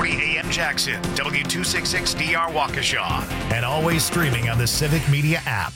630 AM Jackson, W266DR Waukesha, and always streaming on the Civic Media app.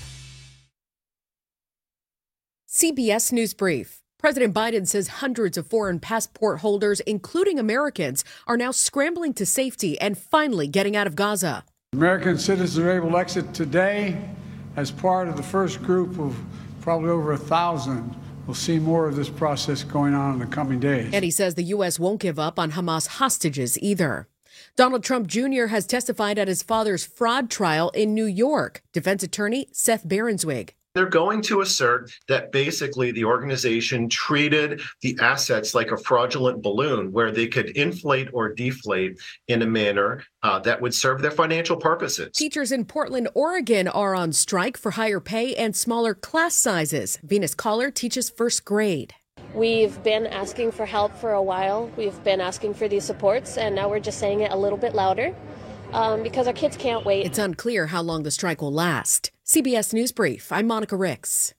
CBS News Brief. President Biden says hundreds of foreign passport holders, including Americans, are now scrambling to safety and finally getting out of Gaza. American citizens are able to exit today as part of the first group of probably over 1,000. We'll see more of this process going on in the coming days. And he says the U.S. won't give up on Hamas hostages either. Donald Trump Jr. has testified at his father's fraud trial in New York. Defense attorney Seth Berenswig. They're going to assert that basically the organization treated the assets like a fraudulent balloon where they could inflate or deflate in a manner that would serve their financial purposes. Teachers in Portland, Oregon are on strike for higher pay and smaller class sizes. Venus Collar teaches first grade. We've been asking for help for a while. We've been asking for these supports, and now we're just saying it a little bit louder. Because our kids can't wait. It's unclear how long the strike will last. CBS News Brief, I'm Monica Ricks.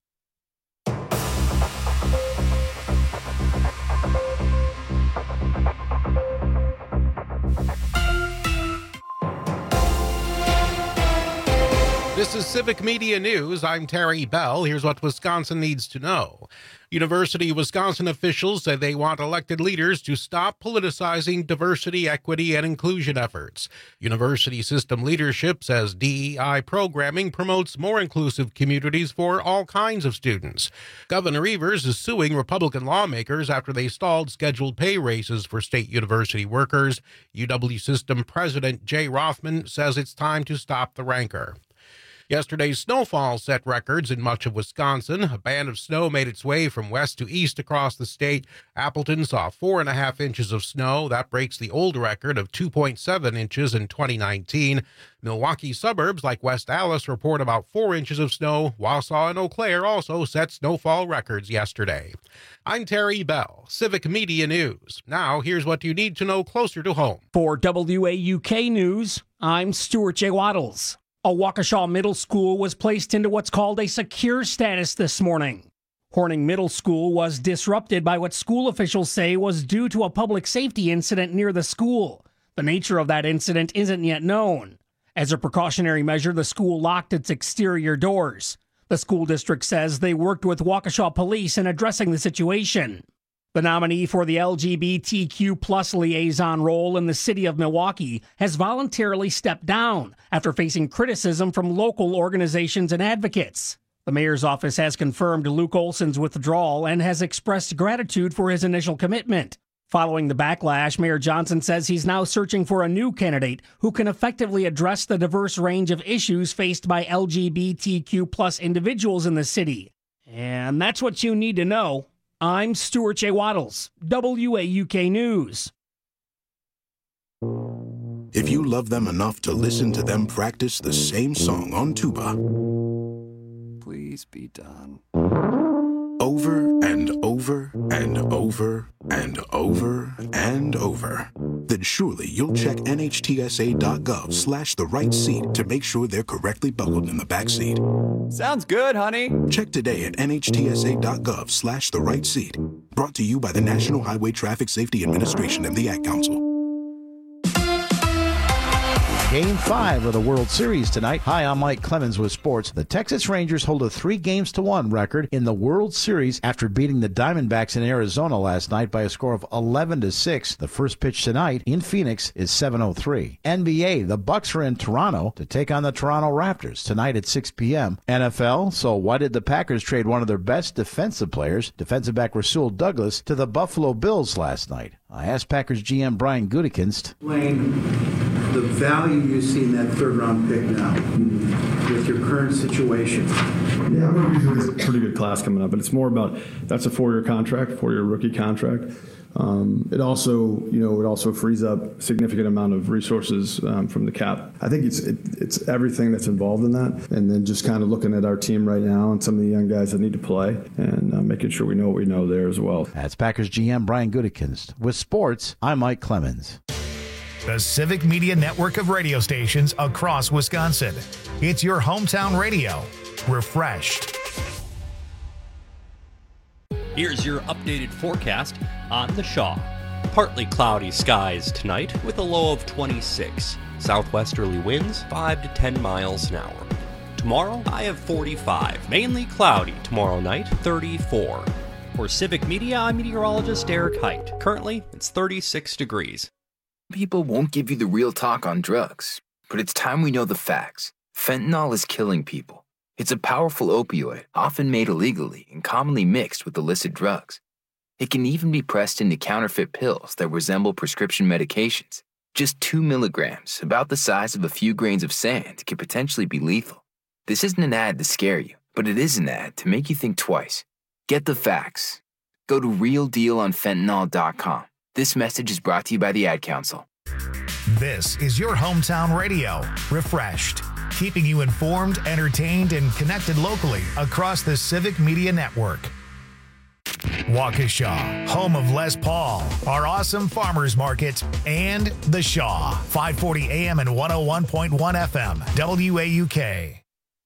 This is Civic Media News. I'm Terry Bell. Here's what Wisconsin needs to know. University of Wisconsin officials say they want elected leaders to stop politicizing diversity, equity, and inclusion efforts. University system leadership says DEI programming promotes more inclusive communities for all kinds of students. Governor Evers is suing Republican lawmakers after they stalled scheduled pay raises for state university workers. UW system president Jay Rothman says it's time to stop the rancor. Yesterday's snowfall set records in much of Wisconsin. A band of snow made its way from west to east across the state. Appleton saw 4.5 inches of snow. That breaks the old record of 2.7 inches in 2019. Milwaukee suburbs like West Allis report about 4 inches of snow. Wausau and Eau Claire also set snowfall records yesterday. I'm Terry Bell, Civic Media News. Now, here's what you need to know closer to home. For WAUK News, I'm Stuart J. Waddles. A Waukesha Middle School was placed into what's called a secure status this morning. Horning Middle School was disrupted by what school officials say was due to a public safety incident near the school. The nature of that incident isn't yet known. As a precautionary measure, the school locked its exterior doors. The school district says they worked with Waukesha police in addressing the situation. The nominee for the LGBTQ plus liaison role in the city of Milwaukee has voluntarily stepped down after facing criticism from local organizations and advocates. The mayor's office has confirmed Luke Olson's withdrawal and has expressed gratitude for his initial commitment. Following the backlash, Mayor Johnson says he's now searching for a new candidate who can effectively address the diverse range of issues faced by LGBTQ plus individuals in the city. And that's what you need to know. I'm Stuart J. Waddles, WAUK News. If you love them enough to listen to them practice the same song on tuba, please be done. Over and over and over and over and over, then surely you'll check NHTSA.gov/the right seat to make sure they're correctly buckled in the back seat. Sounds good, honey. Check today at NHTSA.gov/the right seat. Brought to you by the National Highway Traffic Safety Administration and the Ad Council. Game 5 of the World Series tonight. Hi, I'm Mike Clemens with sports. The Texas Rangers hold a 3-1 record in the World Series after beating the Diamondbacks in Arizona last night by a score of 11-6. The first pitch tonight in Phoenix is 7:03. NBA, the Bucks are in Toronto to take on the Toronto Raptors tonight at 6 p.m. NFL, so why did the Packers trade one of their best defensive players, defensive back Rasul Douglas, to the Buffalo Bills last night? I asked Packers GM Brian Gutekunst. Explain the value you see in that third-round pick now with your current situation. Yeah, I'm going to be a pretty good class coming up, but it's more about that's a 4-year contract, 4-year rookie contract. It also frees up a significant amount of resources from the cap. I think it's everything that's involved in that, and then just kind of looking at our team right now and some of the young guys that need to play and making sure we know what we know there as well. That's Packers GM Brian Gutekunst. With sports, I'm Mike Clemens. The Civic Media Network of radio stations across Wisconsin. It's your hometown radio. Refreshed. Here's your updated forecast on the Shaw. Partly cloudy skies tonight with a low of 26. Southwesterly winds 5 to 10 miles an hour. Tomorrow, high of 45. Mainly cloudy tomorrow night, 34. For Civic Media, I'm meteorologist Eric Height. Currently, it's 36 degrees. People won't give you the real talk on drugs, but it's time we know the facts. Fentanyl is killing people. It's a powerful opioid, often made illegally and commonly mixed with illicit drugs. It can even be pressed into counterfeit pills that resemble prescription medications. Just 2 milligrams, about the size of a few grains of sand, can potentially be lethal. This isn't an ad to scare you, but it is an ad to make you think twice. Get the facts. Go to realdealonfentanyl.com. This message is brought to you by the Ad Council. This is your hometown radio, Refreshed, keeping you informed, entertained, and connected locally across the Civic Media Network. Waukesha, home of Les Paul, our awesome farmers market, and The Shaw, 540 AM and 101.1 FM, WAUK.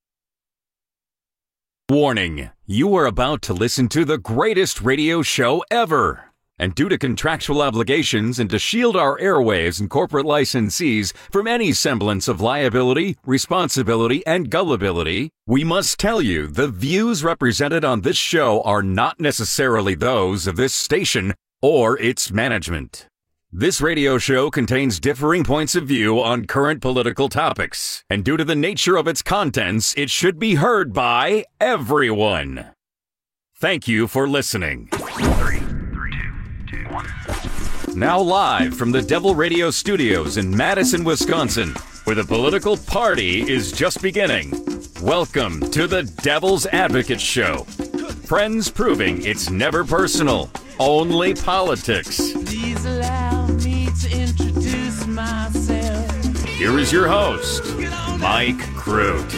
Warning, you are about to listen to the greatest radio show ever. And due to contractual obligations and to shield our airwaves and corporate licensees from any semblance of liability, responsibility, and gullibility, we must tell you the views represented on this show are not necessarily those of this station or its management. This radio show contains differing points of view on current political topics, and due to the nature of its contents, it should be heard by everyone. Thank you for listening. Now live from the Devil Radio Studios in Madison, Wisconsin, where the political party is just beginning. Welcome to the Devil's Advocate Show. Friends proving it's never personal, only politics. Please allow me to introduce myself. Here is your host, Mike Crute.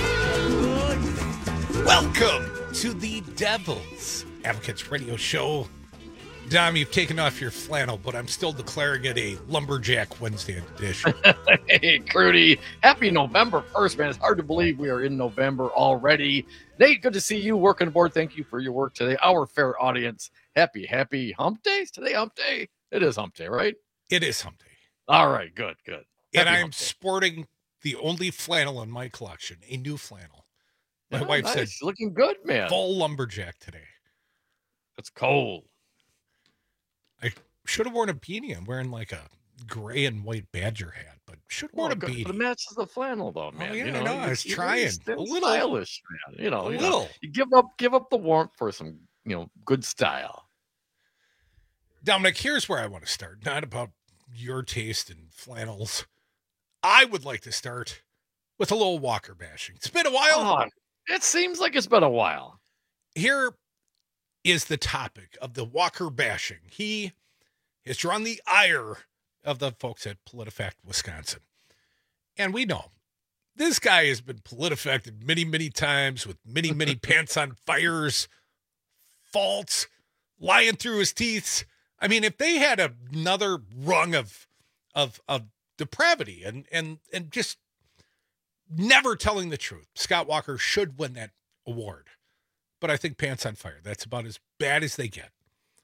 Welcome to the Devil's Advocates Radio Show. Dom, you've taken off your flannel, but I'm still declaring it a Lumberjack Wednesday edition. Hey, Crudy. Happy November 1st, man. It's hard to believe we are in November already. Nate, good to see you working aboard. Thank you for your work today. Our fair audience, happy hump day. Is today hump day? It is hump day, right? It is hump day. All right, good. And I'm sporting the only flannel in my collection, a new flannel. My wife said, looking good, man. Full lumberjack today. It's cold. I should have worn a beanie. I'm wearing like a gray and white Badger hat, but should have worn a beanie. But it matches the flannel, though, man. Oh, yeah, you know, I was trying. A little stylish, man. You know, you give up the warmth for some, good style. Dominic, here's where I want to start. Not about your taste in flannels. I would like to start with a little Walker bashing. It's been a while. It seems like it's been a while. Here is the topic of the Walker bashing. He has drawn the ire of the folks at PolitiFact Wisconsin. And we know this guy has been PolitiFacted many, many times with many, many pants on fires, faults, lying through his teeth. I mean, if they had another rung of depravity and just never telling the truth, Scott Walker should win that award. But I think pants on fire, that's about as bad as they get.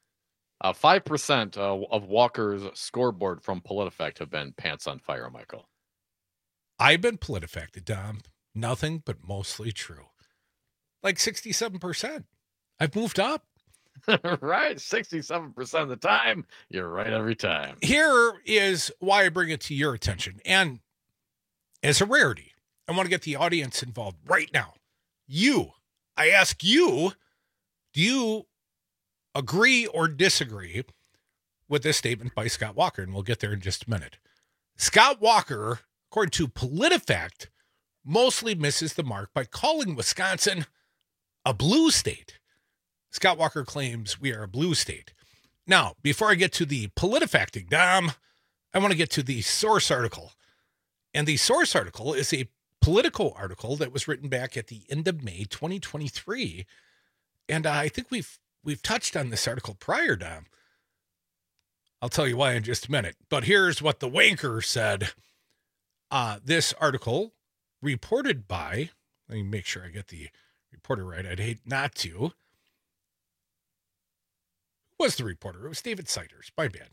5% of Walker's scoreboard from PolitiFact have been pants on fire, Michael. I've been PolitiFacted, Dom. Nothing but mostly true. Like 67%. I've moved up. Right, 67% of the time. You're right every time. Here is why I bring it to your attention. And as a rarity, I want to get the audience involved right now. I ask you, do you agree or disagree with this statement by Scott Walker? And we'll get there in just a minute. Scott Walker, according to PolitiFact, mostly misses the mark by calling Wisconsin a blue state. Scott Walker claims we are a blue state. Now, before I get to the PolitiFacting, Dom, I want to get to the source article. And the source article is a Politico article that was written back at the end of May 2023. And I think we've touched on this article prior, Dom. I'll tell you why in just a minute. But here's what the wanker said. This article reported by, let me make sure I get the reporter right. I'd hate not to. Who was the reporter? It was David Siders. My bad.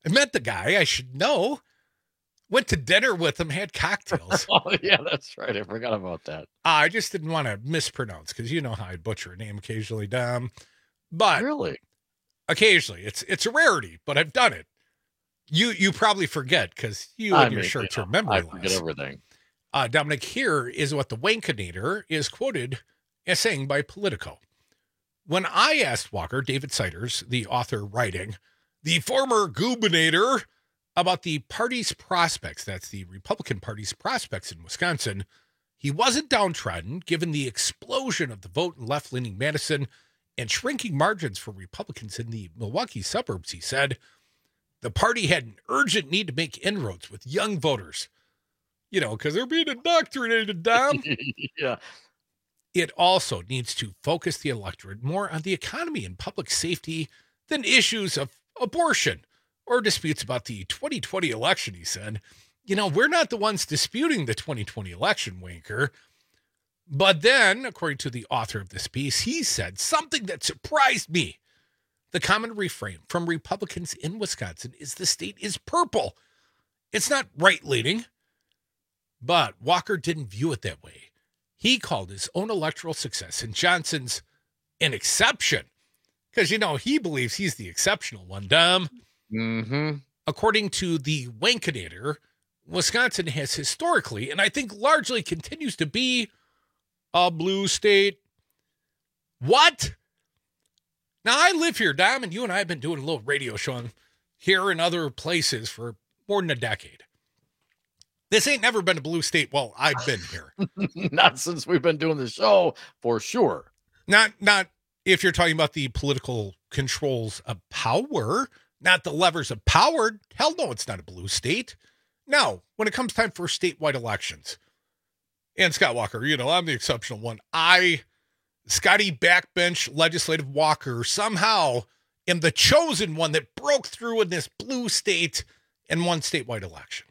I met the guy. I should know. Went to dinner with him, had cocktails. Oh, yeah, that's right. I forgot about that. I just didn't want to mispronounce because you know how I butcher a name occasionally, Dom. But really, occasionally, it's a rarity, but I've done it. You probably forget because your short-term memory I loss. forget everything. Dominic, here is what the Wankinator is quoted as saying by Politico. When I asked Walker, David Siders, the author writing, the former gubernator, about the party's prospects, that's the Republican Party's prospects in Wisconsin, he wasn't downtrodden given the explosion of the vote in left-leaning Madison and shrinking margins for Republicans in the Milwaukee suburbs. He said, the party had an urgent need to make inroads with young voters, because they're being indoctrinated, Dom. Yeah. It also needs to focus the electorate more on the economy and public safety than issues of abortion or disputes about the 2020 election, he said. We're not the ones disputing the 2020 election, Wanker. But then, according to the author of this piece, he said something that surprised me. The common refrain from Republicans in Wisconsin is the state is purple. It's not right-leaning. But Walker didn't view it that way. He called his own electoral success in Johnson's an exception. Because, he believes he's the exceptional one, Dom. Mm-hmm. According to the Wankinator, Wisconsin has historically, and I think largely continues to be, a blue state. What? Now, I live here, Dom, and you and I have been doing a little radio show here and other places for more than a decade. This ain't never been a blue state while I've been here. Not since we've been doing the show, for sure. Not if you're talking about the political controls of power, not the levers of power. Hell no, it's not a blue state. Now, when it comes time for statewide elections, and Scott Walker, I'm the exceptional one. Scotty Backbench Legislative Walker, somehow am the chosen one that broke through in this blue state and won statewide election.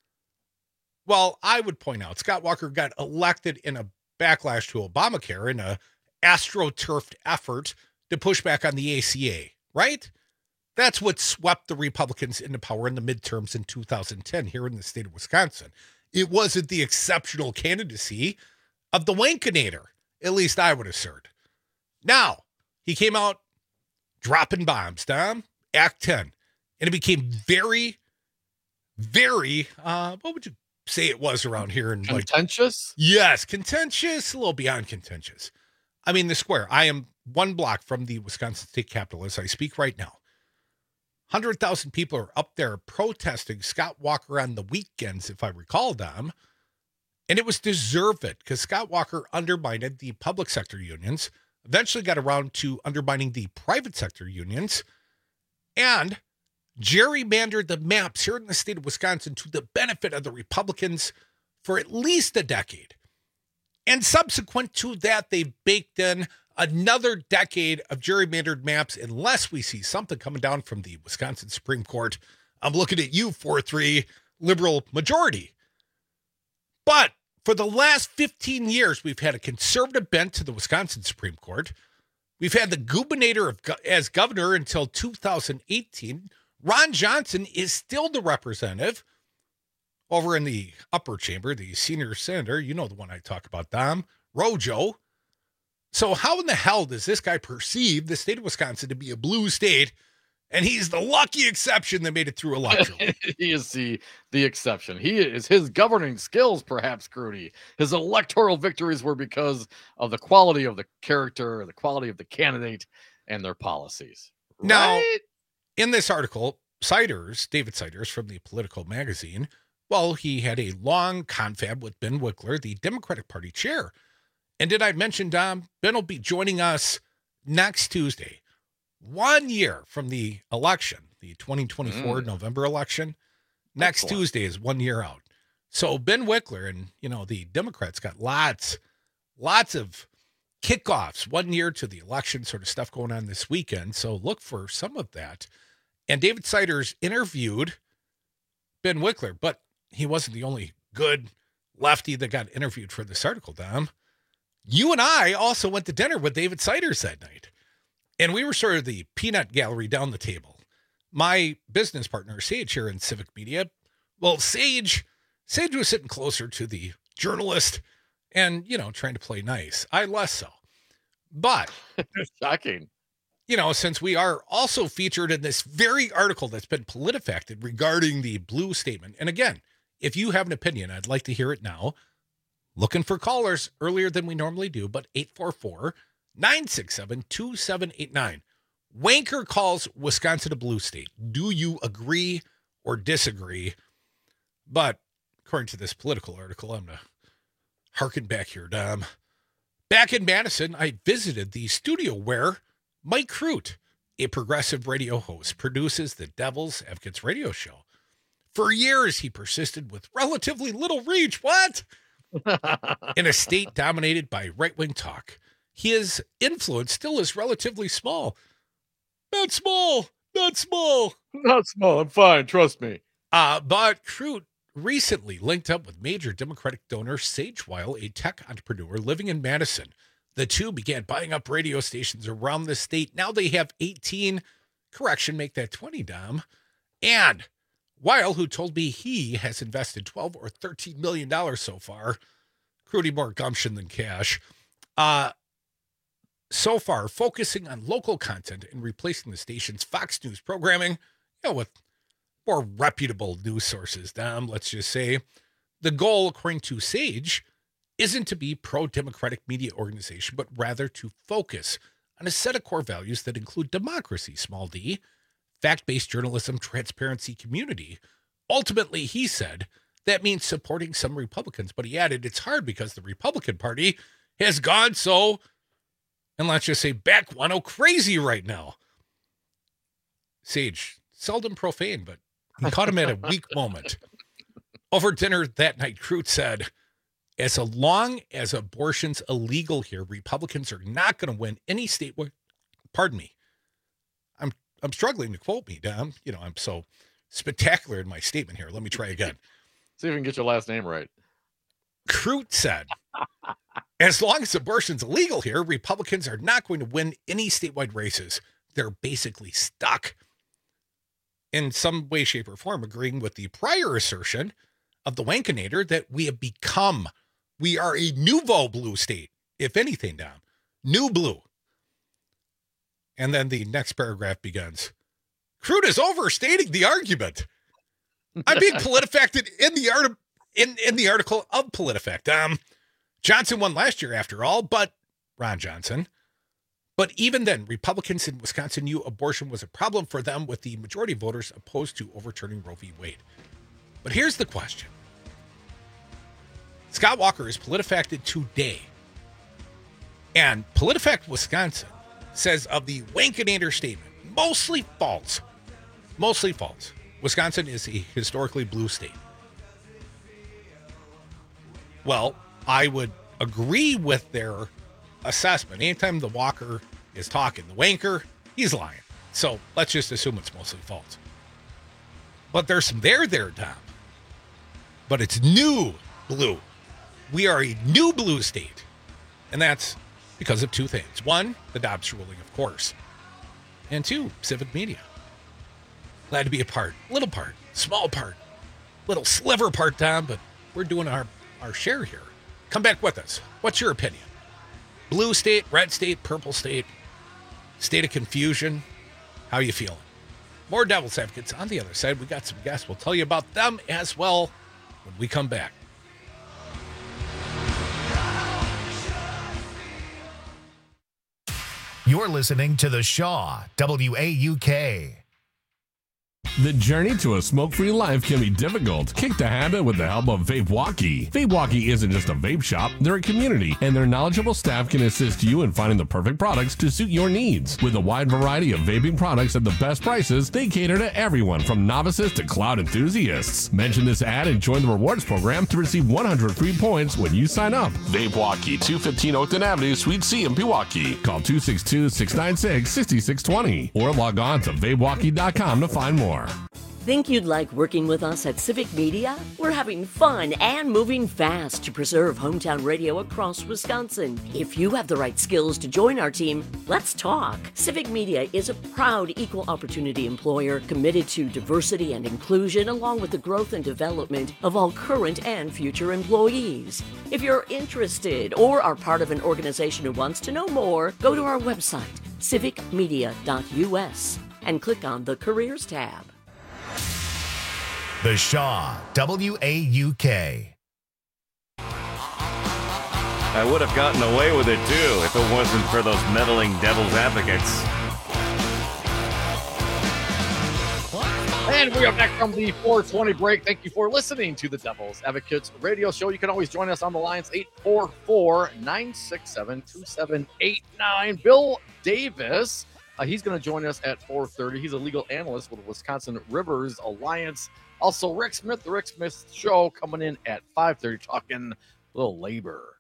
Well, I would point out Scott Walker got elected in a backlash to Obamacare in a astroturfed effort to push back on the ACA, right? That's what swept the Republicans into power in the midterms in 2010 here in the state of Wisconsin. It wasn't the exceptional candidacy of the Wankinator, at least I would assert. Now, he came out dropping bombs, Dom, Act 10, and it became very, very, what would you say it was around here? In contentious? Yes, contentious, a little beyond contentious. I mean, the square. I am one block from the Wisconsin State Capitol as I speak right now. 100,000 people are up there protesting Scott Walker on the weekends, if I recall, Dom. And it was deserved because Scott Walker undermined the public sector unions, eventually got around to undermining the private sector unions, and gerrymandered the maps here in the state of Wisconsin to the benefit of the Republicans for at least a decade. And subsequent to that, they've baked in another decade of gerrymandered maps unless we see something coming down from the Wisconsin Supreme Court. I'm looking at you, 4-3 liberal majority. But for the last 15 years, we've had a conservative bent to the Wisconsin Supreme Court. We've had the gubernator as governor until 2018. Ron Johnson is still the representative over in the upper chamber, the senior senator. You know the one I talk about, Dom, Rojo. So how in the hell does this guy perceive the state of Wisconsin to be a blue state? And he's the lucky exception that made it through electoral. He is the exception. He is his governing skills, perhaps, Crudy. His electoral victories were because of the quality of the character, the quality of the candidate, and their policies. Right? Now, in this article, David Siders from the Politico magazine, well, he had a long confab with Ben Wickler, the Democratic Party chair. And did I mention, Dom, Ben will be joining us next Tuesday, 1 year from the election, the 2024 November election. Next Tuesday is 1 year out. So Ben Wickler and, the Democrats got lots of kickoffs, 1 year to the election sort of stuff going on this weekend. So look for some of that. And David Siders interviewed Ben Wickler, but he wasn't the only good lefty that got interviewed for this article, Dom. You and I also went to dinner with David Siders that night. And we were sort of the peanut gallery down the table. my business partner, Sage, here in Civic Media, well, Sage was sitting closer to the journalist and, trying to play nice. I less so. But shocking. Since we are also featured in this very article that's been PolitiFacted regarding the blue statement. And again, if you have an opinion, I'd like to hear it now. Looking for callers earlier than we normally do, but 844-967-2789. Wanker calls Wisconsin a blue state. Do you agree or disagree? But according to this political article, I'm going to harken back here, Dom. Back in Madison, I visited the studio where Mike Crute, a progressive radio host, produces the Devil's Advocates radio show. For years, he persisted with relatively little reach. What? In a state dominated by right-wing talk, his influence still is relatively small. Not small. I'm fine. Trust me. But Crute recently linked up with major Democratic donor Sage Weil, a tech entrepreneur living in Madison. The two began buying up radio stations around the state. Now they have 18. Correction, make that 20, Dom. And Weil, who told me he has invested $12 or $13 million so far, Crute more gumption than cash, so far focusing on local content and replacing the station's Fox News programming, with more reputable news sources, Dom, let's just say. The goal, according to Sage, isn't to be pro-democratic media organization, but rather to focus on a set of core values that include democracy, small d, fact-based journalism, transparency, community. Ultimately, he said, that means supporting some Republicans, but he added it's hard because the Republican Party has gone so, and let's just say back crazy right now. Sage, seldom profane, but he caught him at a weak moment. Over dinner that night, Crute said, as long as abortion's illegal here, Republicans are not going to win any statewide. Pardon me. I'm struggling to quote me, Dom. I'm so spectacular in my statement here. Let me try again. See if we can get your last name right. Crute said, as long as abortion's illegal here, Republicans are not going to win any statewide races. They're basically stuck. In some way, shape, or form, agreeing with the prior assertion of the Wankinator that we are a nouveau blue state, if anything, Dom. New blue. And then the next paragraph begins. Crute is overstating the argument. I'm being PolitiFacted in the article of PolitiFact. Johnson won last year after all, but Ron Johnson. But even then, Republicans in Wisconsin knew abortion was a problem for them, with the majority of voters opposed to overturning Roe v. Wade. But here's the question. Scott Walker is PolitiFacted today. And PolitiFact Wisconsin says of the Wankinator statement, mostly false. Mostly false. Wisconsin is a historically blue state. Well, I would agree with their assessment. Anytime the Walker is talking, the wanker, he's lying. So let's just assume it's mostly false. But there's some there, Tom. But it's new blue. We are a new blue state. And that's because of two things. One, the Dobbs ruling, of course. And two, Civic Media. Glad to be a part. Little part. Small part. Little sliver part, Tom, but we're doing our share here. Come back with us. What's your opinion? Blue state, red state, purple state, state of confusion. How are you feeling? More Devil's Advocates on the other side. We got some guests. We'll tell you about them as well when we come back. You're listening to The Shaw, WAUK. The journey to a smoke-free life can be difficult. Kick the habit with the help of VapeWalkie. VapeWalkie isn't just a vape shop, they're a community, and their knowledgeable staff can assist you in finding the perfect products to suit your needs. With a wide variety of vaping products at the best prices, they cater to everyone from novices to cloud enthusiasts. Mention this ad and join the rewards program to receive 100 free points when you sign up. VapeWalkie, 215 Oakton Avenue, Suite C in Pewaukee. Call 262-696-6620 or log on to vapewalkie.com to find more. Think you'd like working with us at Civic Media? We're having fun and moving fast to preserve hometown radio across Wisconsin. If you have the right skills to join our team, let's talk. Civic Media is a proud equal opportunity employer committed to diversity and inclusion along with the growth and development of all current and future employees. If you're interested or are part of an organization who wants to know more, go to our website, civicmedia.us, and click on the Careers tab. The Shaw, WAUK. I would have gotten away with it too if it wasn't for those meddling devil's advocates. And we are back from the 420 break. Thank you for listening to the Devil's Advocates radio show. You can always join us on the lines 844-967-2789. Bill Davis, he's going to join us at 4:30. He's a legal analyst with Wisconsin Rivers Alliance. Also, Rick Smith, the Rick Smith Show, coming in at 5:30, talking little labor.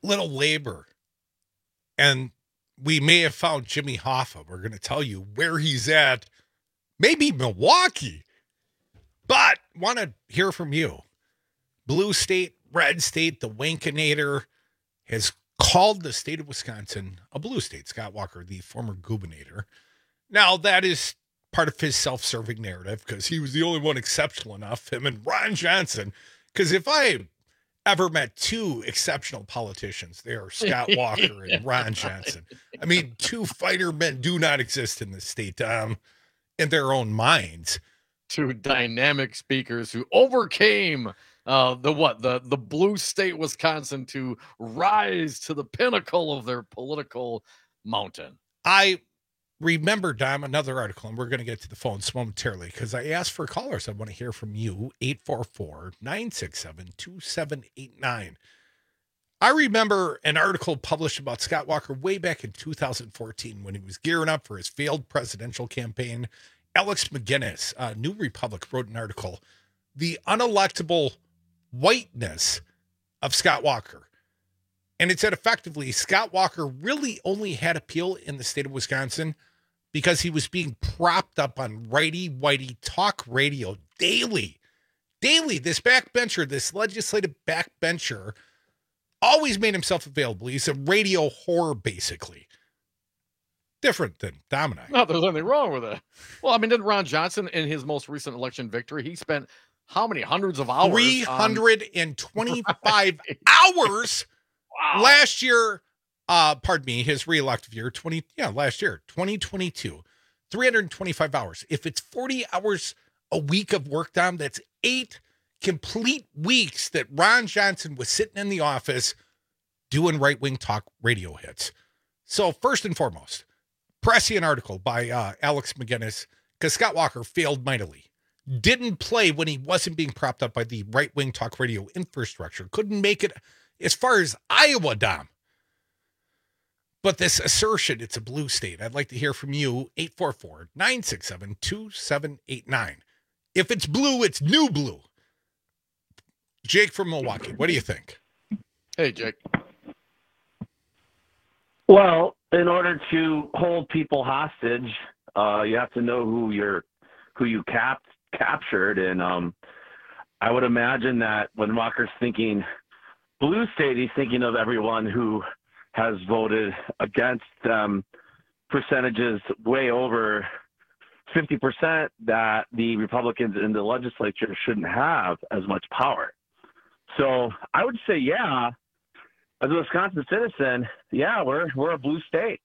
And we may have found Jimmy Hoffa. We're going to tell you where he's at. Maybe Milwaukee. But want to hear from you. Blue state, red state, the Wankinator has called the state of Wisconsin a blue state. Scott Walker, the former gubernator. Now, that is part of his self-serving narrative because he was the only one exceptional enough, him and Ron Johnson. Because if I ever met two exceptional politicians, they are Scott Walker and Ron Johnson. I mean, two fighter men do not exist in this state in their own minds. Two dynamic speakers who overcame the blue state Wisconsin to rise to the pinnacle of their political mountain. I remember, Dom, another article, and we're going to get to the phones momentarily because I asked for callers. I want to hear from you, 844-967-2789. I remember an article published about Scott Walker way back in 2014 when he was gearing up for his failed presidential campaign. Alex McGinnis, New Republic, wrote an article, The Unelectable Whiteness of Scott Walker. And it said effectively, Scott Walker really only had appeal in the state of Wisconsin because he was being propped up on righty-whitey talk radio daily. This backbencher, this legislative backbencher, always made himself available. He's a radio whore, basically. Different than Dom and I. No, there's nothing wrong with it. Well, I mean, didn't Ron Johnson, in his most recent election victory, he spent how many hundreds of hours? 325 hours last year. His re-elective year, last year, 2022, 325 hours. If it's 40 hours a week of work, Dom, that's 8 complete weeks that Ron Johnson was sitting in the office doing right-wing talk radio hits. So first and foremost, prescient article by Alex McGinnis, because Scott Walker failed mightily. Didn't play when he wasn't being propped up by the right-wing talk radio infrastructure. Couldn't make it as far as Iowa, Dom. But this assertion, it's a blue state. I'd like to hear from you, 844-967-2789. If it's blue, it's new blue. Jake from Milwaukee, what do you think? Hey, Jake. Well, in order to hold people hostage, you have to know who you captured, and I would imagine that when Walker's thinking blue state, he's thinking of everyone who has voted against percentages way over 50% that the Republicans in the legislature shouldn't have as much power. So I would say, yeah, as a Wisconsin citizen, yeah, we're a blue state.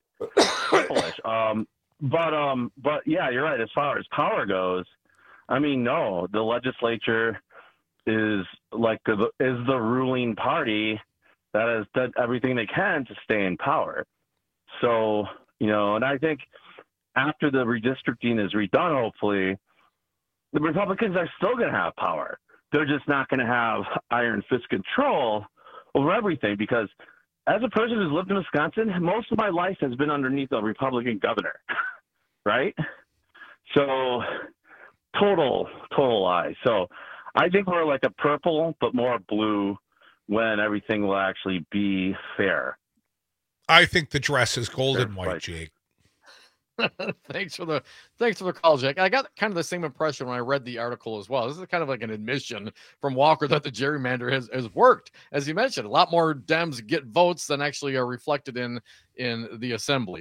But yeah, you're right. As far as power goes, I mean, no, the legislature is the ruling party that has done everything they can to stay in power. So, and I think after the redistricting is redone, hopefully, the Republicans are still going to have power. They're just not going to have iron fist control over everything, because as a person who's lived in Wisconsin, most of my life has been underneath a Republican governor, right? So total lie. So I think we're like a purple, but more blue when everything will actually be fair. I think the dress is gold and white, Jake. Thanks for the call, Jack. I got kind of the same impression when I read the article as well. This is kind of like an admission from Walker that the gerrymander has worked. As you mentioned, a lot more Dems get votes than actually are reflected in the assembly.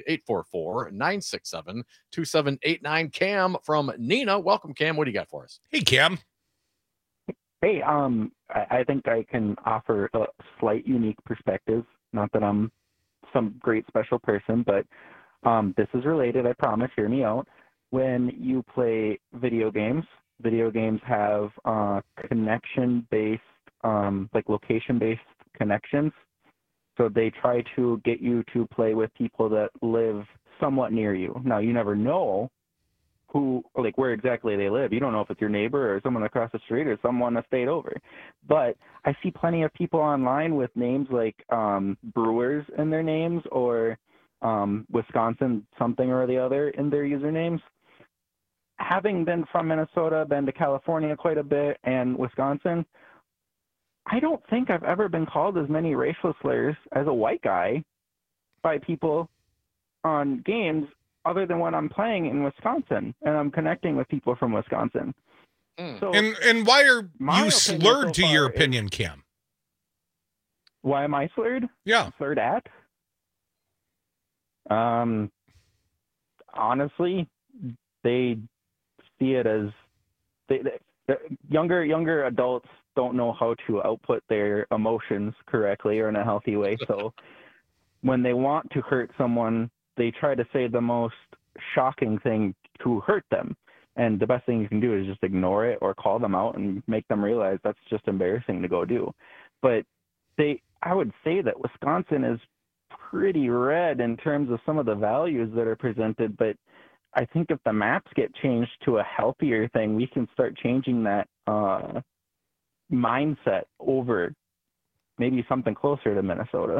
844-967-2789. Cam from Nina. Welcome, Cam. What do you got for us? Hey, Cam. Hey, I think I can offer a slight unique perspective. Not that I'm some great special person, but this is related, I promise. Hear me out. When you play video games have connection-based, like location-based connections. So they try to get you to play with people that live somewhat near you. Now, you never know where exactly they live. You don't know if it's your neighbor or someone across the street or someone a state over. But I see plenty of people online with names like Brewers in their names or Wisconsin something or the other in their usernames. Having been from Minnesota, been to California quite a bit, and Wisconsin, I don't think I've ever been called as many racial slurs as a white guy by people on games other than when I'm playing in Wisconsin and I'm connecting with people from Wisconsin. So and why are you slurred to your opinion, Cam? Why am I slurred? Yeah. Slurred at? Honestly, they see it as the younger adults don't know how to output their emotions correctly or in a healthy way. So when they want to hurt someone, they try to say the most shocking thing to hurt them. And the best thing you can do is just ignore it or call them out and make them realize that's just embarrassing to go do. But I would say that Wisconsin is pretty red in terms of some of the values that are presented. But I think if the maps get changed to a healthier thing, we can start changing that mindset over maybe something closer to Minnesota.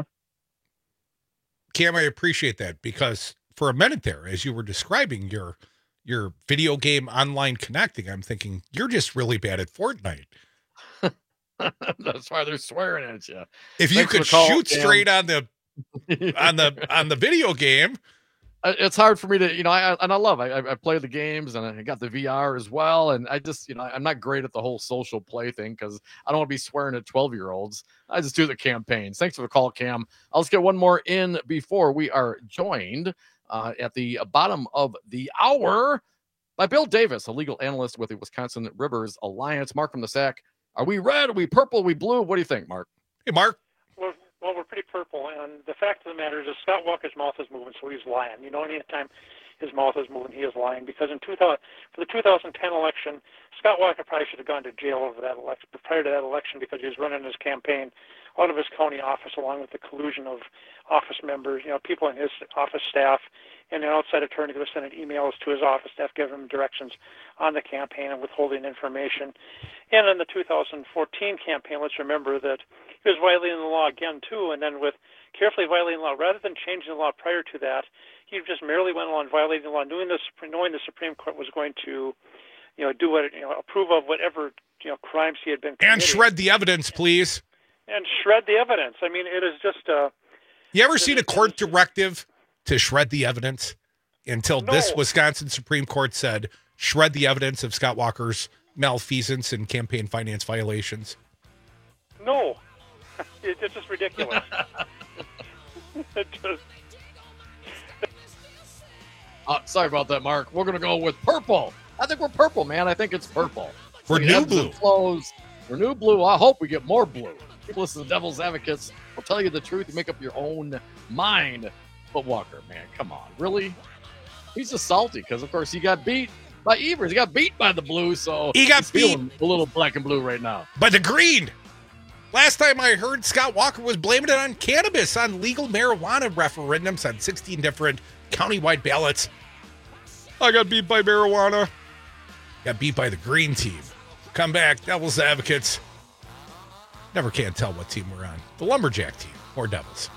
Cam, I appreciate that, because for a minute there, as you were describing your video game online connecting, I'm thinking you're just really bad at Fortnite. That's why they're swearing at you. If you could shoot straight on the video game. It's hard for me to, I play the games and I got the VR as well. And I just, I'm not great at the whole social play thing because I don't want to be swearing at 12-year-olds. I just do the campaigns. Thanks for the call, Cam. Let's get one more in before we are joined at the bottom of the hour by Bill Davis, a legal analyst with the Wisconsin Rivers Alliance. Mark from the Sack. Are we red? Are we purple? Are we blue? What do you think, Mark? Hey, Mark. Well, we're pretty purple, and the fact of the matter is that Scott Walker's mouth is moving, so he's lying. Anytime his mouth is moving, he is lying. Because for the 2010 election, Scott Walker probably should have gone to jail over that election, prior to that election, because he was running his campaign out of his county office, along with the collusion of office members, people in his office staff, and an outside attorney who was sending emails to his office staff, giving him directions on the campaign and withholding information. And in the 2014 campaign, let's remember that he was violating the law again, too, and then with carefully violating the law, rather than changing the law prior to that, he just merely went along violating the law, knowing the Supreme Court was going to, do what, approve of whatever, crimes he had been committing. And shred the evidence, please. And shred the evidence. I mean, it is just You ever seen a court directive to shred the evidence until this Wisconsin Supreme Court said, shred the evidence of Scott Walker's malfeasance and campaign finance violations? No. It's just ridiculous. Sorry about that, Mark. We're going to go with purple. I think we're purple, man. I think it's purple. We're new blue. We're new blue. I hope we get more blue. People listen to Devil's Advocates. Will tell you the truth. You make up your own mind. But Walker, man, come on. Really? He's just salty because, of course, he got beat by Evers. He got beat by the blue, so he got beat a little black and blue right now. By the green. Last time I heard, Scott Walker was blaming it on cannabis, on legal marijuana referendums on 16 different countywide ballots. I got beat by marijuana. Got beat by the green team. Come back, Devil's Advocates. Never can tell what team we're on. The Lumberjack team or Devils.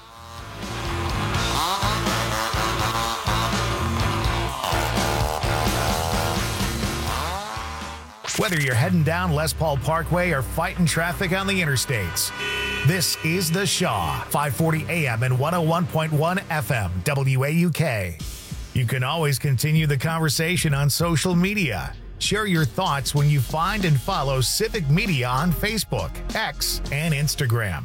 Whether you're heading down Les Paul Parkway or fighting traffic on the interstates, this is The Shaw, 540 AM and 101.1 FM, WAUK. You can always continue the conversation on social media. Share your thoughts when you find and follow Civic Media on Facebook, X, and Instagram.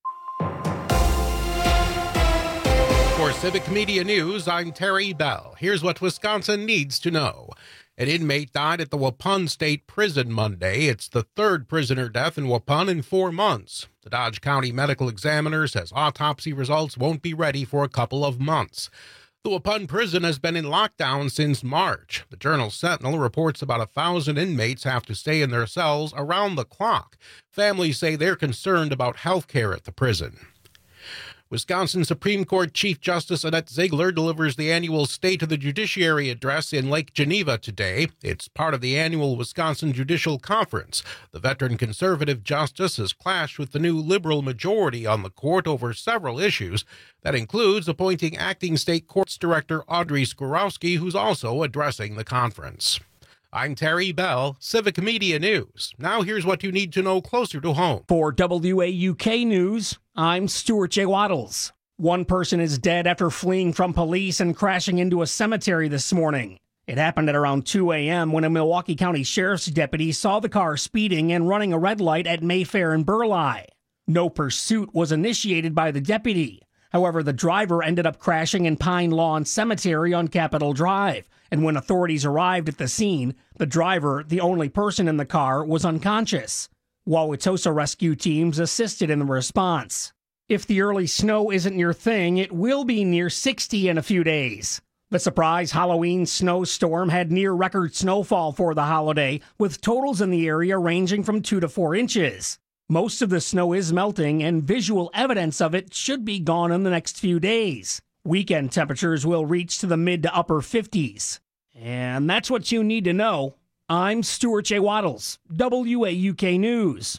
For Civic Media News, I'm Terry Bell. Here's what Wisconsin needs to know. An inmate died at the Waupun State Prison Monday. It's the third prisoner death in Waupun in 4 months. The Dodge County Medical Examiner says autopsy results won't be ready for a couple of months. The Waupun prison has been in lockdown since March. The Journal-Sentinel reports about 1,000 inmates have to stay in their cells around the clock. Families say they're concerned about health care at the prison. Wisconsin Supreme Court Chief Justice Annette Ziegler delivers the annual State of the Judiciary address in Lake Geneva today. It's part of the annual Wisconsin Judicial Conference. The veteran conservative justice has clashed with the new liberal majority on the court over several issues. That includes appointing acting state courts director Audrey Skorowski, who's also addressing the conference. I'm Terry Bell, Civic Media News. Now here's what you need to know closer to home. For WAUK News, I'm Stuart J. Waddles. One person is dead after fleeing from police and crashing into a cemetery this morning. It happened at around 2 a.m. when a Milwaukee County Sheriff's deputy saw the car speeding and running a red light at Mayfair and Burleigh. No pursuit was initiated by the deputy. However, the driver ended up crashing in Pine Lawn Cemetery on Capitol Drive. And when authorities arrived at the scene, the driver, the only person in the car, was unconscious. Wauwatosa rescue teams assisted in the response. If the early snow isn't your thing, it will be near 60 in a few days. The surprise Halloween snowstorm had near-record snowfall for the holiday, with totals in the area ranging from 2 to 4 inches. Most of the snow is melting, and visual evidence of it should be gone in the next few days. Weekend temperatures will reach to the mid to upper 50s. And that's what you need to know. I'm Stuart J. Waddles, WAUK News.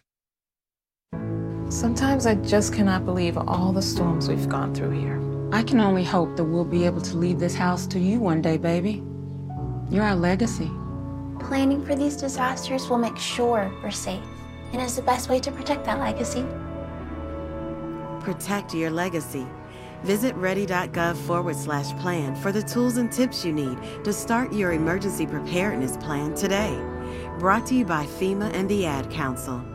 Sometimes I just cannot believe all the storms we've gone through here. I can only hope that we'll be able to leave this house to you one day, baby. You're our legacy. Planning for these disasters will make sure we're safe, and is the best way to protect that legacy. Protect your legacy. Visit ready.gov/plan for the tools and tips you need to start your emergency preparedness plan today. Brought to you by FEMA and the Ad Council.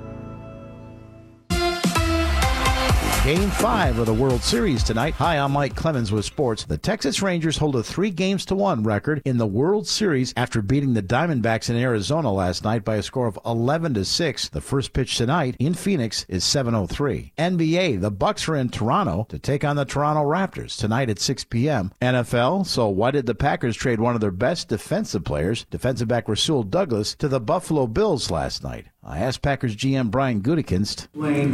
Game 5 of the World Series tonight. Hi, I'm Mike Clemens with sports. The Texas Rangers hold a 3-1 record in the World Series after beating the Diamondbacks in Arizona last night by a score of 11-6. The first pitch tonight in Phoenix is 7:03. NBA, the Bucks are in Toronto to take on the Toronto Raptors tonight at 6 p.m. NFL, so why did the Packers trade one of their best defensive players, defensive back Rasul Douglas, to the Buffalo Bills last night? I asked Packers GM Brian Gutekunst.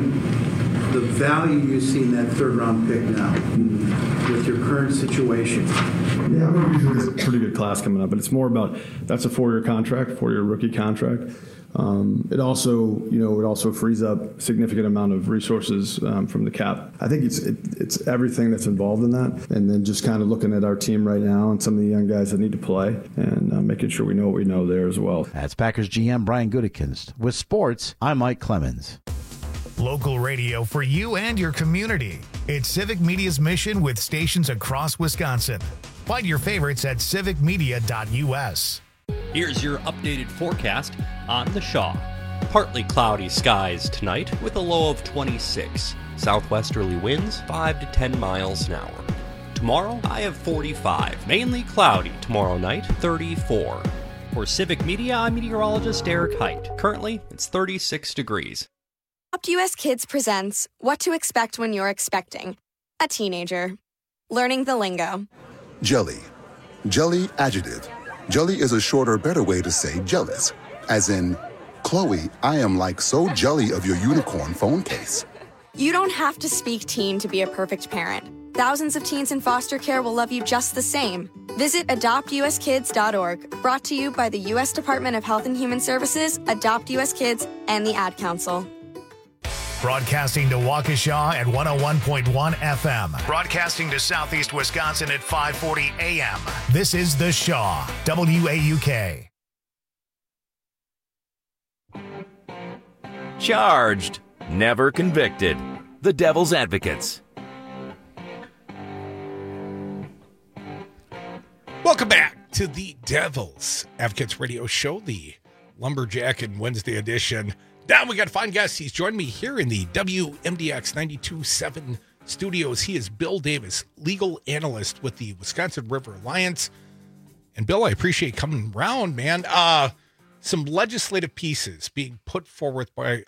The value you see in that third-round pick now with your current situation. Yeah, I'm going to be a pretty good class coming up, but it's more about that's a 4-year contract, 4-year rookie contract. It also frees up significant amount of resources from the cap. I think it's everything that's involved in that, and then just kind of looking at our team right now and some of the young guys that need to play, and making sure we know what we know there as well. That's Packers GM Brian Gutekunst. With sports, I'm Mike Clemens. Local radio for you and your community. It's Civic Media's mission with stations across Wisconsin. Find your favorites at civicmedia.us. Here's your updated forecast on the Shaw. Partly cloudy skies tonight with a low of 26. Southwesterly winds 5 to 10 miles an hour. Tomorrow, high of 45. Mainly cloudy tomorrow night, 34. For Civic Media, I'm meteorologist Eric Height. Currently, it's 36 degrees. Adopt US Kids presents What to Expect When You're Expecting a Teenager. Learning the lingo. Jelly. Jelly adjective. Jelly is a shorter, better way to say jealous. As in, Chloe, I am like so jelly of your unicorn phone case. You don't have to speak teen to be a perfect parent. Thousands of teens in foster care will love you just the same. Visit adoptuskids.org. Brought to you by the U.S. Department of Health and Human Services, Adopt US Kids, and the Ad Council. Broadcasting to Waukesha at 101.1 FM. Broadcasting to Southeast Wisconsin at 540 AM. This is The Shaw, WAUK. Charged, never convicted. The Devil's Advocates. Welcome back to the Devil's Advocates Radio Show, the Lumberjack and Wednesday edition. Now we got a fine guest. He's joined me here in the WMDX 92.7 studios. He is Bill Davis, legal analyst with the Wisconsin River Alliance. And Bill, I appreciate you coming around, man. Some legislative pieces being put forward by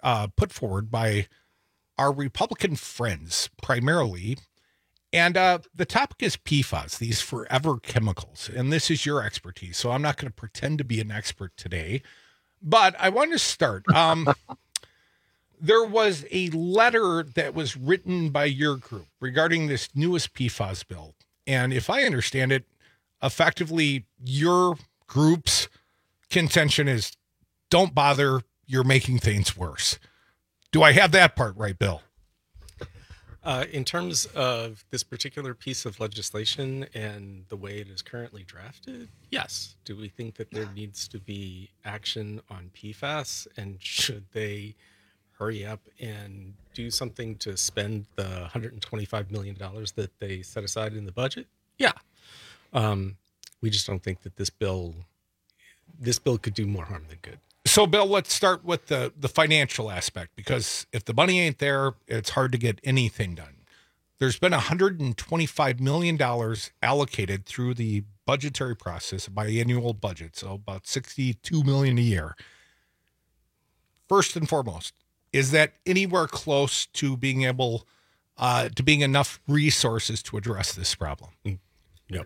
our Republican friends primarily. And the topic is PFAS, these forever chemicals. And this is your expertise, so I'm not going to pretend to be an expert today. But I want to start. There was a letter that was written by your group regarding this newest PFAS bill. And if I understand it, effectively, your group's contention is, don't bother, you're making things worse. Do I have that part right, Bill? In terms of this particular piece of legislation and the way it is currently drafted, yes. Do we think that there needs to be action on PFAS, and should they hurry up and do something to spend the $125 million that they set aside in the budget? Yeah. We just don't think that this bill could do more harm than good. So, Bill, let's start with the financial aspect, because if the money ain't there, it's hard to get anything done. There's been $125 million allocated through the budgetary process, biannual budget, so about $62 million a year. First and foremost, is that anywhere close to being able to being enough resources to address this problem? No.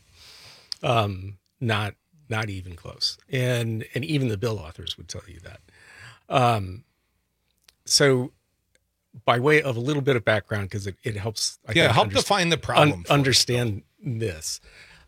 Not even close. And even the bill authors would tell you that. So by way of a little bit of background, because it helps. Help define the problem. Understand this.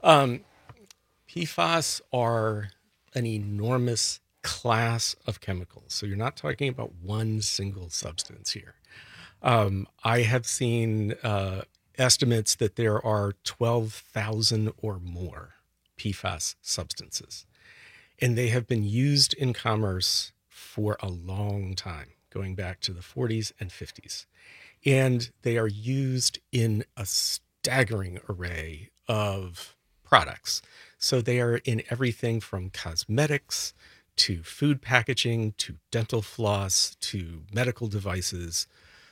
PFAS are an enormous class of chemicals. So you're not talking about one single substance here. I have seen estimates that there are 12,000 or more PFAS substances, and they have been used in commerce for a long time, going back to the 40s and 50s. And they are used in a staggering array of products. So they are in everything from cosmetics to food packaging to dental floss to medical devices.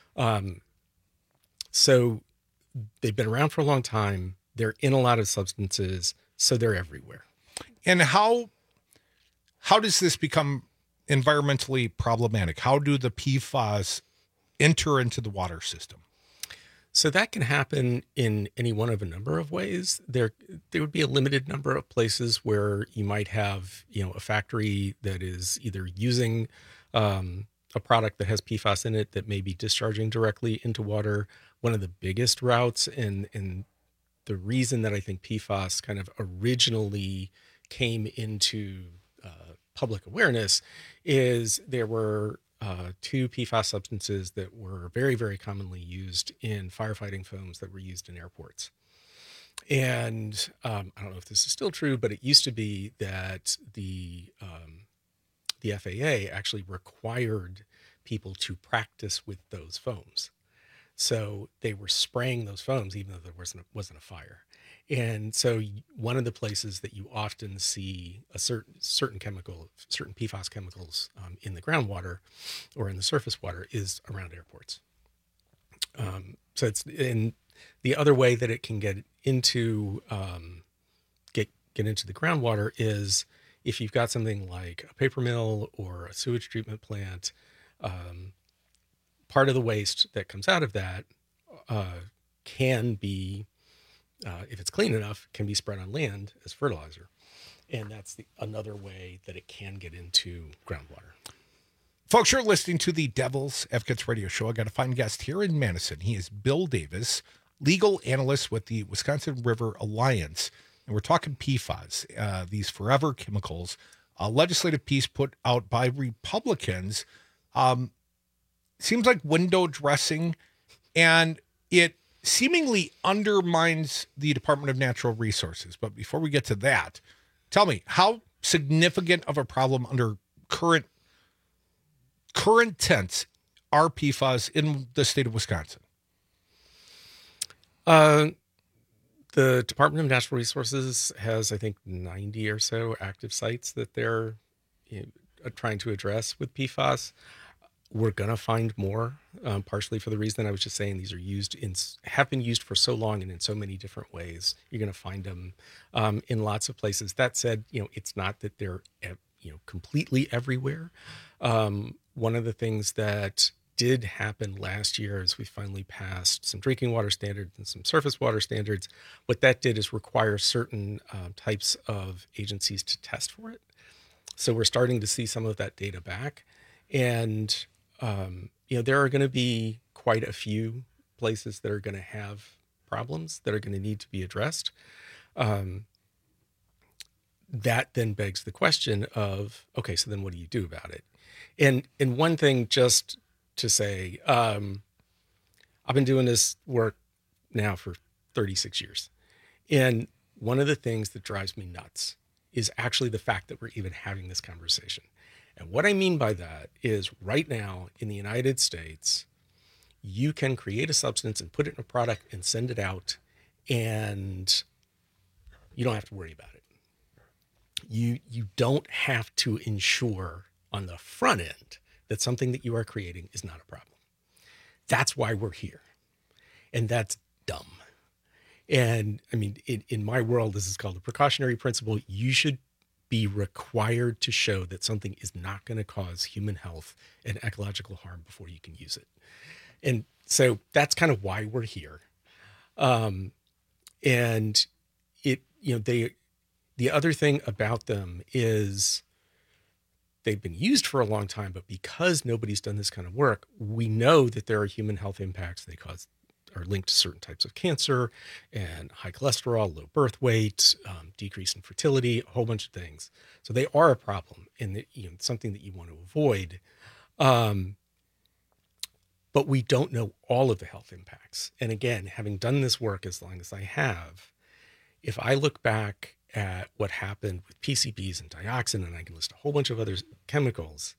So they've been around for a long time. They're in a lot of substances. So they're everywhere. And how does this become environmentally problematic? How do the PFAS enter into the water system? So that can happen in any one of a number of ways. There would be a limited number of places where you might have, a factory that is either using a product that has PFAS in it that may be discharging directly into water. One of the biggest routes and the reason that I think PFAS kind of originally came into public awareness is there were two PFAS substances that were very, very commonly used in firefighting foams that were used in airports. And I don't know if this is still true, but it used to be that the FAA actually required people to practice with those foams. So they were spraying those foams even though there wasn't a fire. And so one of the places that you often see a certain chemical, certain PFAS chemicals in the groundwater or in the surface water is around airports. So it's in the other way that it can get into get into the groundwater is if you've got something like a paper mill or a sewage treatment plant. Part of the waste that comes out of that can be, if it's clean enough, can be spread on land as fertilizer. And that's another way that it can get into groundwater. Folks, you're listening to the Devil's Advocates Radio Show. I got a fine guest here in Madison. He is Bill Davis, legal analyst with the Wisconsin River Alliance. And we're talking PFAS, these forever chemicals, a legislative piece put out by Republicans. Seems like window dressing, and it seemingly undermines the Department of Natural Resources. But before we get to that, tell me, how significant of a problem under current tense are PFAS in the state of Wisconsin? The Department of Natural Resources has, I think, 90 or so active sites that they're trying to address with PFAS. We're going to find more, partially for the reason I was just saying these have been used for so long and in so many different ways. You're going to find them in lots of places. That said, it's not that they're completely everywhere. One of the things that did happen last year is we finally passed some drinking water standards and some surface water standards. What that did is require certain types of agencies to test for it. So we're starting to see some of that data back. And, there are going to be quite a few places that are going to have problems that are going to need to be addressed. That then begs the question of, okay, so then what do you do about it? And one thing just to say, I've been doing this work now for 36 years. And one of the things that drives me nuts is actually the fact that we're even having this conversation. And what I mean by that is right now in the United States, you can create a substance and put it in a product and send it out, and you don't have to worry about it. You don't have to ensure on the front end that something that you are creating is not a problem. That's why we're here. And that's dumb. And I mean, in my world, this is called the precautionary principle. You should be required to show that something is not going to cause human health and ecological harm before you can use it. And so that's kind of why we're here. And the other thing about them is they've been used for a long time, but because nobody's done this kind of work, we know that there are human health impacts. They are linked to certain types of cancer and high cholesterol, low birth weight, decrease in fertility, a whole bunch of things. So they are a problem and something that you want to avoid. But we don't know all of the health impacts. And again, having done this work as long as I have, if I look back at what happened with PCBs and dioxin, and I can list a whole bunch of other chemicals,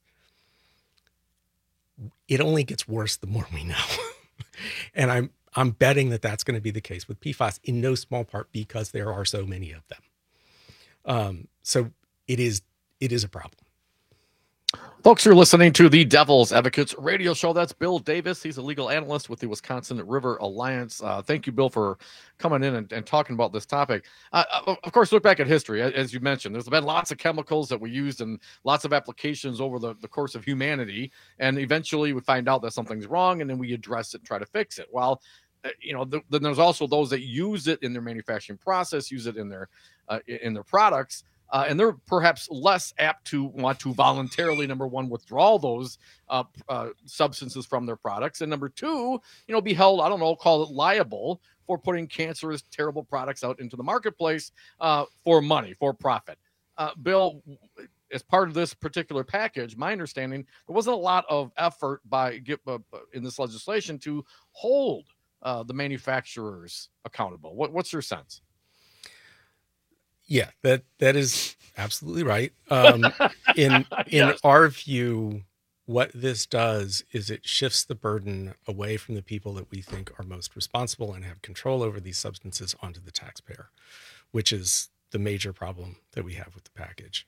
it only gets worse the more we know. And I'm betting that that's going to be the case with PFAS in no small part because there are so many of them. So it is a problem. Folks, you're listening to the Devil's Advocates radio show. That's Bill Davis. He's a legal analyst with the Wisconsin River Alliance. Thank you, Bill, for coming in and talking about this topic. Of course, look back at history. As you mentioned, there's been lots of chemicals that we used in lots of applications over the course of humanity. And eventually we find out that something's wrong, and then we address it and try to fix it. Well, then there's also those that use it in their manufacturing process, use it in their products. And they're perhaps less apt to want to voluntarily, number one, withdraw those substances from their products. And number two, be held, call it liable for putting cancerous, terrible products out into the marketplace for money, for profit. Bill, as part of this particular package, my understanding, there wasn't a lot of effort in this legislation to hold the manufacturers accountable. What's your sense? Yeah, that is absolutely right. In our view, what this does is it shifts the burden away from the people that we think are most responsible and have control over these substances onto the taxpayer, which is the major problem that we have with the package.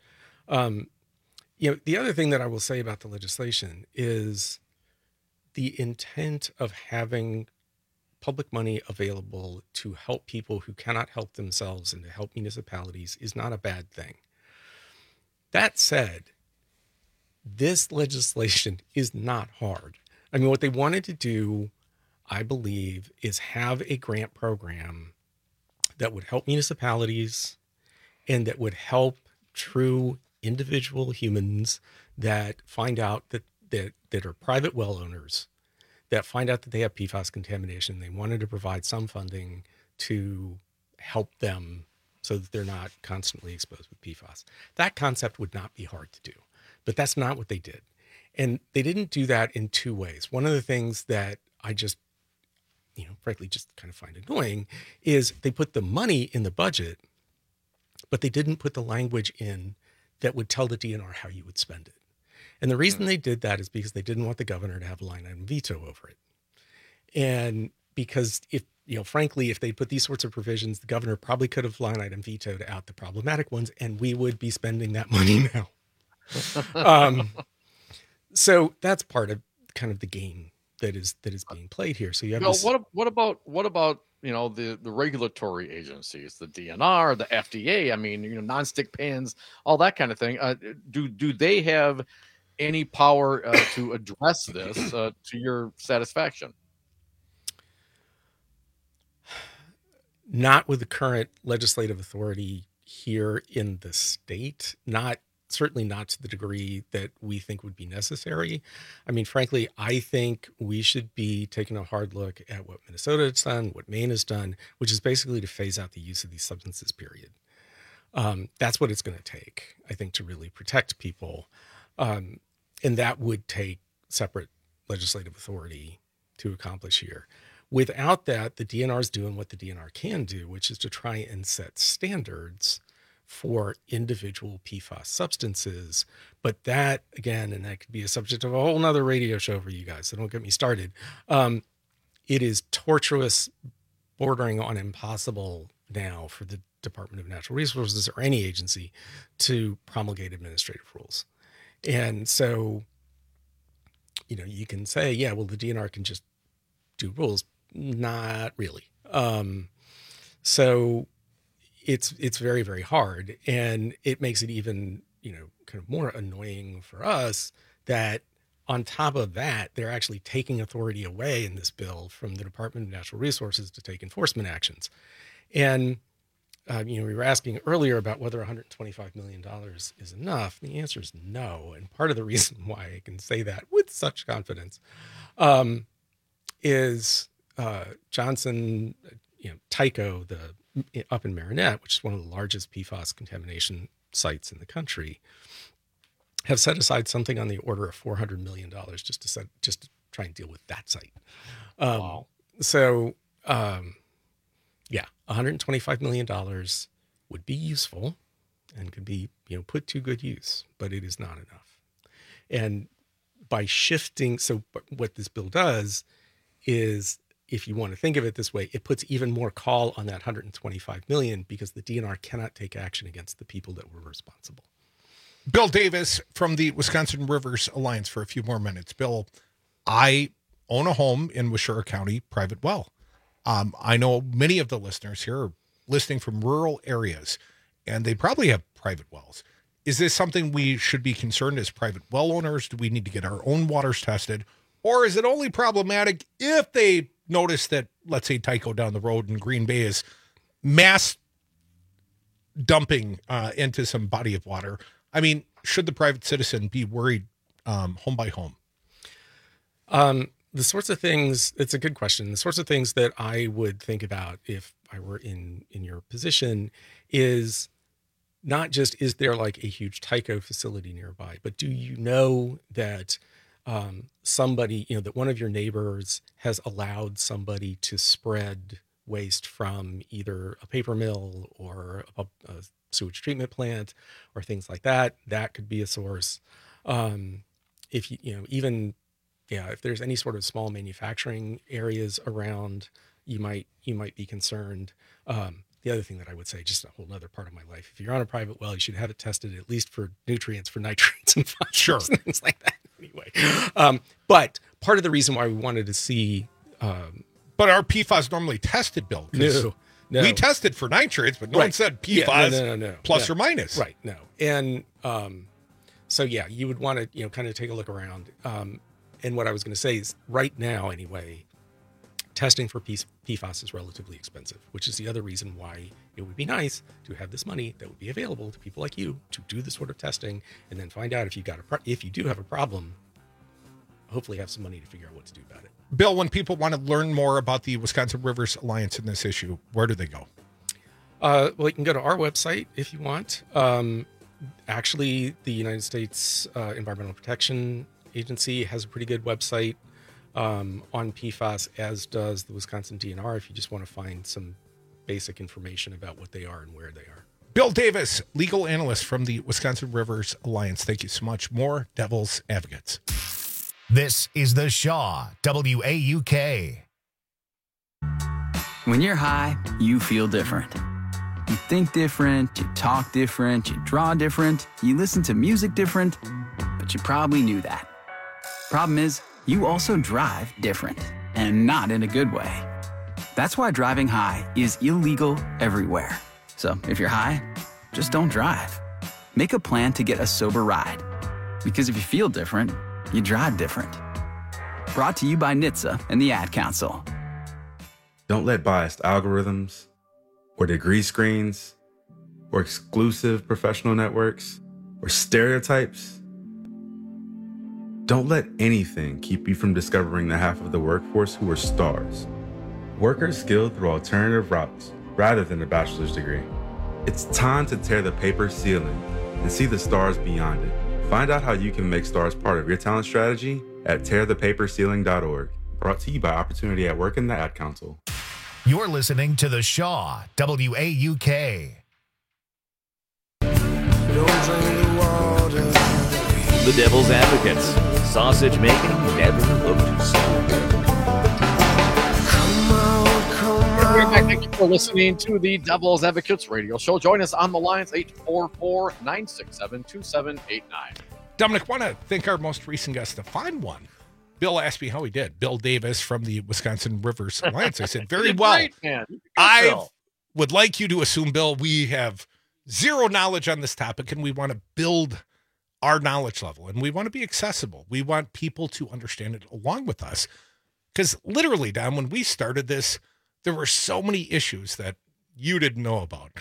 The other thing that I will say about the legislation is the intent of having public money available to help people who cannot help themselves and to help municipalities is not a bad thing. That said, this legislation is not hard. I mean, what they wanted to do, I believe, is have a grant program that would help municipalities and that would help true individual humans that find out that are private well owners, that find out that they have PFAS contamination. They wanted to provide some funding to help them so that they're not constantly exposed with PFAS. That concept would not be hard to do, but that's not what they did. And they didn't do that in two ways. One of the things that I just, frankly, just kind of find annoying is they put the money in the budget, but they didn't put the language in that would tell the DNR how you would spend it. And the reason they did that is because they didn't want the governor to have a line item veto over it. And because if frankly, if they put these sorts of provisions, the governor probably could have line item vetoed out the problematic ones, and we would be spending that money now. So that's part of kind of the game that is being played here. So you have what about the regulatory agencies, the DNR, the FDA? I mean, nonstick pans, all that kind of thing. Do they have any power to address this to your satisfaction? Not with the current legislative authority here in the state. Certainly not to the degree that we think would be necessary. I mean, frankly, I think we should be taking a hard look at what Minnesota has done, what Maine has done, which is basically to phase out the use of these substances, period. That's what it's going to take, I think, to really protect people. And that would take separate legislative authority to accomplish here. Without that, the DNR is doing what the DNR can do, which is to try and set standards for individual PFAS substances. But that, again, and that could be a subject of a whole nother radio show for you guys, so don't get me started. It is tortuous, bordering on impossible now for the Department of Natural Resources or any agency to promulgate administrative rules. And so, you can say, yeah, well, the DNR can just do rules. Not really. So it's very, very hard, and it makes it even, kind of more annoying for us that on top of that, they're actually taking authority away in this bill from the Department of Natural Resources to take enforcement actions. And, we were asking earlier about whether $125 million is enough. The answer is no. And part of the reason why I can say that with such confidence is Johnson, Tyco, up in Marinette, which is one of the largest PFAS contamination sites in the country, have set aside something on the order of $400 million just to try and deal with that site. Wow. So, $125 million would be useful and could be, put to good use, but it is not enough. And by shifting, what this bill does is, if you want to think of it this way, it puts even more call on that $125 million because the DNR cannot take action against the people that were responsible. Bill Davis from the Wisconsin Rivers Alliance for a few more minutes. Bill, I own a home in Washura County, private well. I know many of the listeners here are listening from rural areas, and they probably have private wells. Is this something we should be concerned as private well owners? Do we need to get our own waters tested? Or is it only problematic if they notice that, let's say, Tyco down the road in Green Bay is mass dumping into some body of water? I mean, should the private citizen be worried home by home? The sorts of things, it's a good question. The sorts of things that I would think about if I were in your position is not just, is there like a huge Tyco facility nearby, but do you know that somebody, that one of your neighbors has allowed somebody to spread waste from either a paper mill or a sewage treatment plant or things like that? That could be a source. If if there's any sort of small manufacturing areas around, you might be concerned. The other thing that I would say, just a whole other part of my life, if you're on a private well, you should have it tested at least for nutrients, for nitrates and phosphorus, and things like that. Anyway, but part of the reason why we wanted to see, but are PFAS normally tested, Bill? No. We tested for nitrates, but no one said PFAS no. plus or minus. Right. No. And so you would want to kind of take a look around. And what I was going to say is, right now anyway, testing for PFAS is relatively expensive, which is the other reason why it would be nice to have this money that would be available to people like you to do this sort of testing and then find out if you do have a problem, hopefully have some money to figure out what to do about it. Bill, when people want to learn more about the Wisconsin Rivers Alliance in this issue, where do they go? Well, you can go to our website if you want. Actually, the United States Environmental Protection Agency has a pretty good website on PFAS, as does the Wisconsin DNR, if you just want to find some basic information about what they are and where they are. Bill Davis, legal analyst from the Wisconsin Rivers Alliance. Thank you so much. More Devil's Advocates. This is The Shaw, WAUK. When you're high, you feel different. You think different, you talk different, you draw different, you listen to music different, but you probably knew that. Problem is, you also drive different, and not in a good way. That's why driving high is illegal everywhere. So if you're high, just don't drive. Make a plan to get a sober ride. Because if you feel different, you drive different. Brought to you by NHTSA and the Ad Council. Don't let biased algorithms or degree screens or exclusive professional networks or stereotypes. Don't let anything keep you from discovering the half of the workforce who are stars. Workers skilled through alternative routes rather than a bachelor's degree. It's time to tear the paper ceiling and see the stars beyond it. Find out how you can make stars part of your talent strategy at tearthepaperceiling.org. Brought to you by Opportunity at Work and the Ad Council. You're listening to The Shaw, WAUK. The Devil's Advocates. Sausage making never looked so good. We're back. Thank you for listening to the Devil's Advocates radio show. Join us on the lines, 844-967-2789. Dominic, want to thank our most recent guest to find one. Bill asked me how he did. Bill Davis from the Wisconsin Rivers Alliance. I said, very well. Great, man. I would like you to assume, Bill, we have zero knowledge on this topic, and we want to build our knowledge level, and we want to be accessible. We want people to understand it along with us. Because literally, Dom, when we started this, there were so many issues that you didn't know about,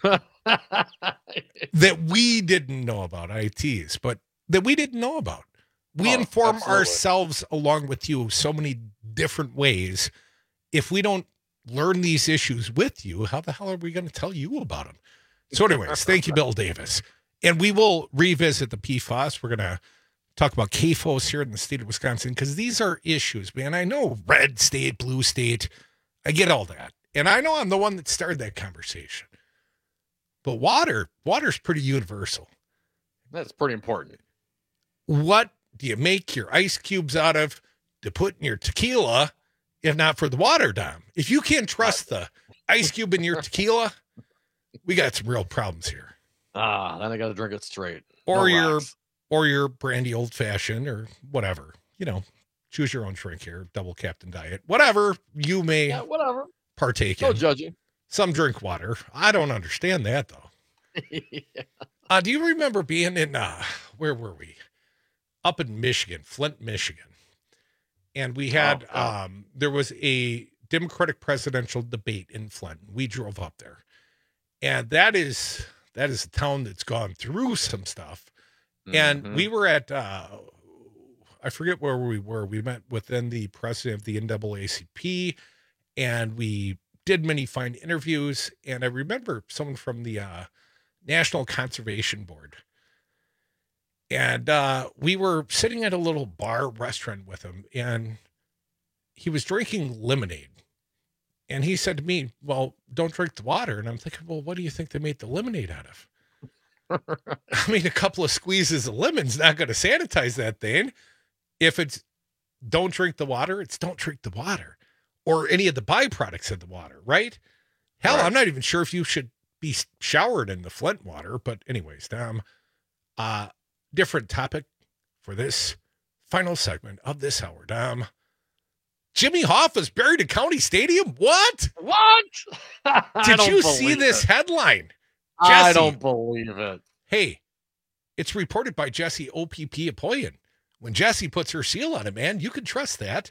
that we didn't know about, ITs, but that we didn't know about. We inform ourselves along with you so many different ways. If we don't learn these issues with you, how the hell are we going to tell you about them? So anyways, thank you, Bill Davis. And we will revisit the PFAS. We're going to talk about CAFOs here in the state of Wisconsin, because these are issues, man. I know red state, blue state. I get all that. And I know I'm the one that started that conversation. But water's pretty universal. That's pretty important. What do you make your ice cubes out of to put in your tequila, if not for the water, Dom? If you can't trust the ice cube in your tequila, we got some real problems here. Then I got to drink it straight. Or your brandy old fashioned or whatever. You know, choose your own drink here, double Captain Diet, whatever you may partake in. No judging. Some drink water. I don't understand that though. Yeah. Do you remember being in where were we? Up in Michigan, Flint, Michigan. And we had, there was a Democratic presidential debate in Flint. We drove up there. And that is a town that's gone through some stuff. And we were at, I forget where we were. We met within the president of the NAACP, and we did many fine interviews. And I remember someone from the National Conservation Board. And we were sitting at a little bar restaurant with him, and he was drinking lemonade. And he said to me, well, don't drink the water. And I'm thinking, well, what do you think they made the lemonade out of? I mean, a couple of squeezes of lemon's not going to sanitize that thing. If it's don't drink the water, it's don't drink the water or any of the byproducts of the water, right? Hell, right. I'm not even sure if you should be showered in the Flint water. But anyways, Dom, different topic for this final segment of this hour, Dom. Jimmy Hoffa's buried at County Stadium? What? Did you see this headline? Jesse, I don't believe it. Hey, it's reported by Jesse OPP Apoyan. When Jesse puts her seal on it, man, you can trust that.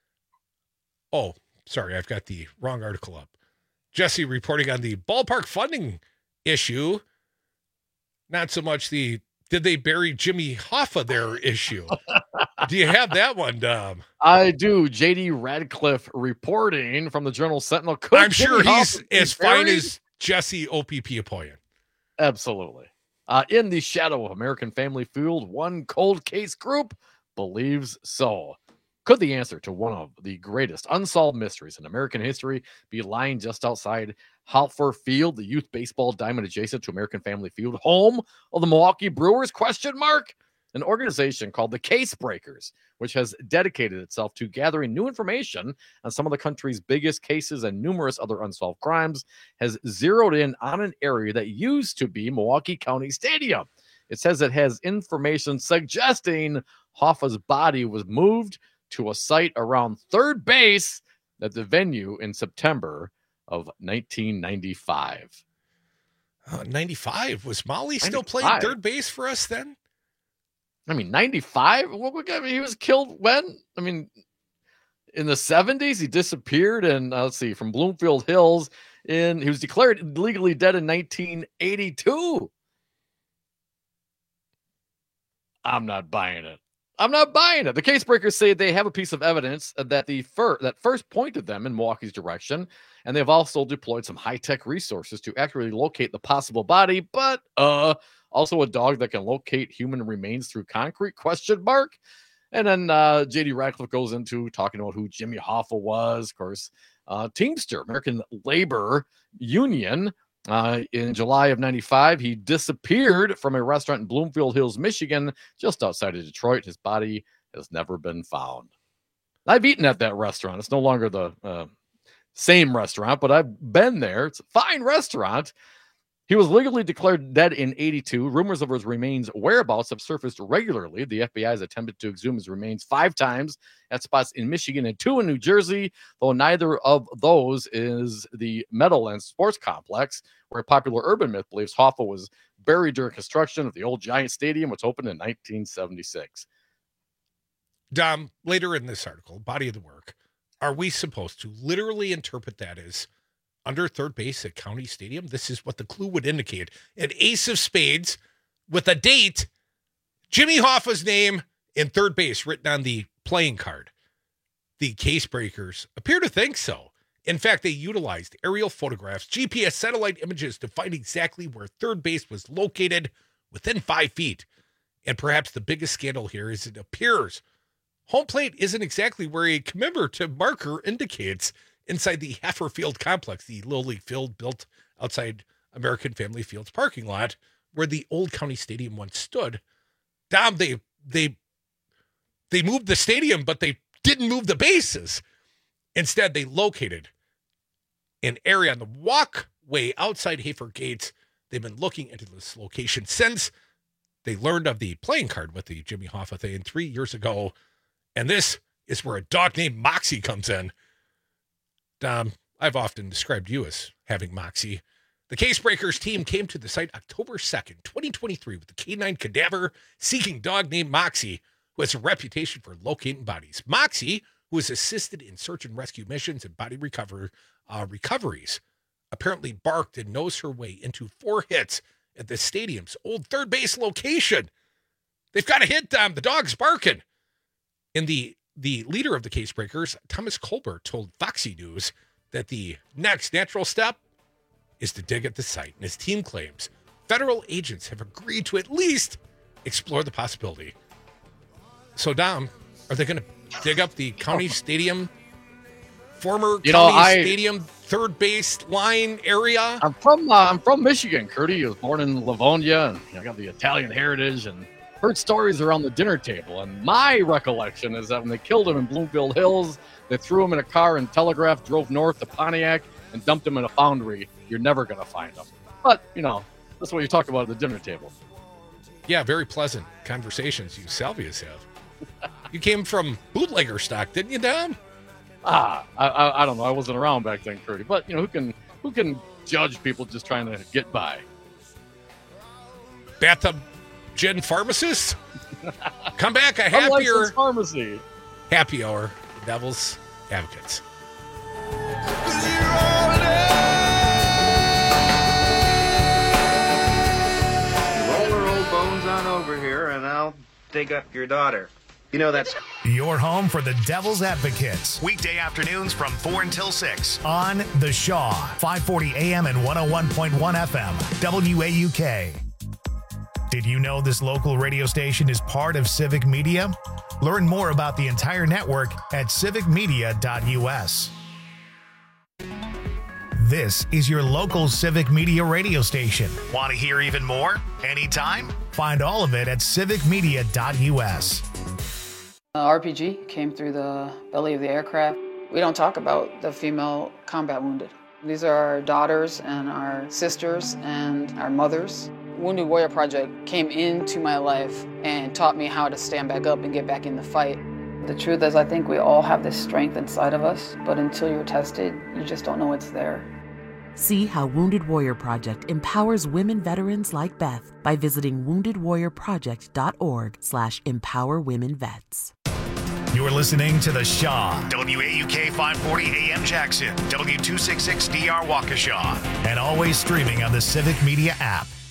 Oh, sorry, I've got the wrong article up. Jesse reporting on the ballpark funding issue. Not so much the did they bury Jimmy Hoffa there issue. Do you have that one, Dom? I do. JD Radcliffe reporting from the Journal Sentinel. I'm sure he's as fine as Jesse OPP Apoyan. Absolutely. In the shadow of American Family Feud, one cold case group believes so. Could the answer to one of the greatest unsolved mysteries in American history be lying just outside Halfor Field, the youth baseball diamond adjacent to American Family Field, home of the Milwaukee Brewers? ? an organization called the Case Breakers, which has dedicated itself to gathering new information on some of the country's biggest cases and numerous other unsolved crimes, has zeroed in on an area that used to be Milwaukee County Stadium. It says it has information suggesting Hoffa's body was moved to a site around third base at the venue in September of 1995. 95? Was Molly still playing third base for us then? I mean, 95? He was killed when? I mean, in the 70s, he disappeared. And let's see, from Bloomfield Hills. He was declared legally dead in 1982. I'm not buying it. The Case Breakers say they have a piece of evidence that first pointed them in Milwaukee's direction, and they've also deployed some high-tech resources to accurately locate the possible body, but also a dog that can locate human remains through concrete, ? And then J.D. Radcliffe goes into talking about who Jimmy Hoffa was, of course, Teamster, American Labor Union. In July of 95, he disappeared from a restaurant in Bloomfield Hills, Michigan, just outside of Detroit. His body has never been found. I've eaten at that restaurant. It's no longer the same restaurant, but I've been there. It's a fine restaurant. He was legally declared dead in 82. Rumors of his remains' whereabouts have surfaced regularly. The FBI has attempted to exhume his remains 5 times at spots in Michigan and 2 in New Jersey, though neither of those is the Meadowlands Sports Complex, where a popular urban myth believes Hoffa was buried during construction of the old Giant Stadium, which opened in 1976. Dom, later in this article, body of the work, are we supposed to literally interpret that as under third base at County Stadium? This is what the clue would indicate. An ace of spades with a date, Jimmy Hoffa's name, and third base written on the playing card. The Case Breakers appear to think so. In fact, they utilized aerial photographs, GPS satellite images to find exactly where third base was located within 5 feet. And perhaps the biggest scandal here is it appears home plate isn't exactly where a commemorative marker indicates inside the Hefferfield complex, the Little League field built outside American Family Field's parking lot, where the old County Stadium once stood. Dom, they moved the stadium, but they didn't move the bases. Instead, they located an area on the walkway outside Hafer Gates. They've been looking into this location since they learned of the playing card with the Jimmy Hoffa thing 3 years ago. And this is where a dog named Moxie comes in. I've often described you as having moxie. The Case Breakers team came to the site October 2nd, 2023 with the canine cadaver-seeking dog named Moxie, who has a reputation for locating bodies. Moxie, who has assisted in search and rescue missions and body recoveries, apparently barked and nosed her way into 4 hits at the stadium's old third base location. They've got a hit, Dom. The dog's barking. And the leader of the Case Breakers, Thomas Colbert, told Foxy News that the next natural step is to dig at the site. And his team claims federal agents have agreed to at least explore the possibility. So, Dom, are they going to dig up the County Stadium, former County Stadium third base line area? I'm from Michigan. Curdy was born in Livonia, and I got the Italian heritage and heard stories around the dinner table. And my recollection is that when they killed him in Bloomfield Hills, they threw him in a car in Telegraph, drove north to Pontiac, and dumped him in a foundry. You're never going to find him. But, that's what you talk about at the dinner table. Yeah, very pleasant conversations you salvias have. You came from bootlegger stock, didn't you, Dom? I don't know. I wasn't around back then, Curdy. But, who can judge people just trying to get by? Bathtub Gin Pharmacist? Come back, a happier pharmacy. Happy hour. Devil's Advocates. Roll her old bones on over here, and I'll dig up your daughter. That's your home for the Devil's Advocates. Weekday afternoons from 4 until 6 on The Shaw, 540 AM and 101.1 FM, WAUK. Did you know this local radio station is part of Civic Media? Learn more about the entire network at civicmedia.us. This is your local Civic Media radio station. Want to hear even more? Anytime? Find all of it at civicmedia.us. RPG came through the belly of the aircraft. We don't talk about the female combat wounded. These are our daughters and our sisters and our mothers. Wounded Warrior Project came into my life and taught me how to stand back up and get back in the fight. The truth is, I think we all have this strength inside of us, but until you're tested, you just don't know it's there. See how Wounded Warrior Project empowers women veterans like Beth by visiting woundedwarriorproject.org/empowerwomenvets. You're listening to The Shaw, WAUK 540 AM Jackson, W266DR Waukesha, and always streaming on the Civic Media app.